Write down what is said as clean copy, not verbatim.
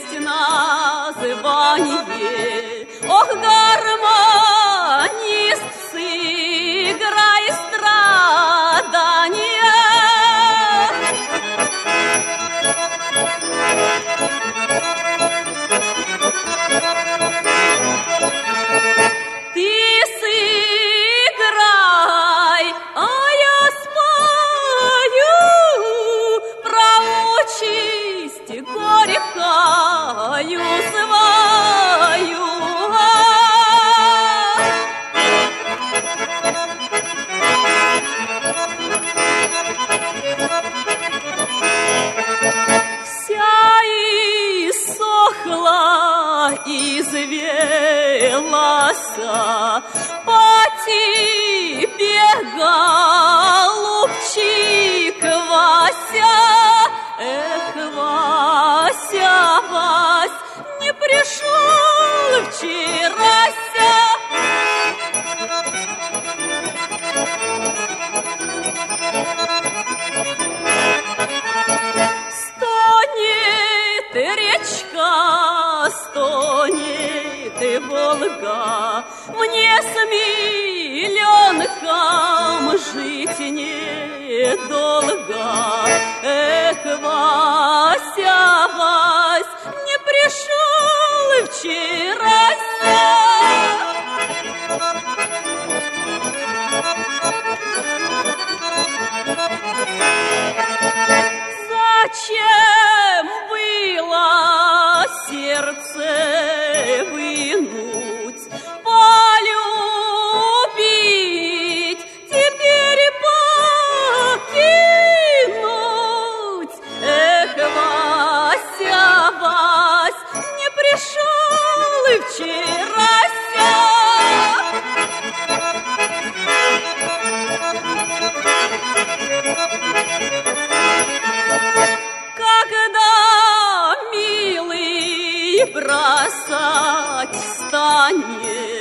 есть название. Ох, гармонист, сыграй страдания. Ты сыграй, а я спою про участь горькую свою. Вся иссохла, извелась по тебе, голубчик Вася. Эх, Вася, Вась, не пришел вчерася. Стонет речка, стонет Волга, мне с миллионком жить недолго. Эх, Вася, Вась, не пришел вчерася. Зачем было сердце вынуть, полюбить, теперь покинуть? Эх, Вася, Вась, не пришел вчерася. Когда, милый, бросать станет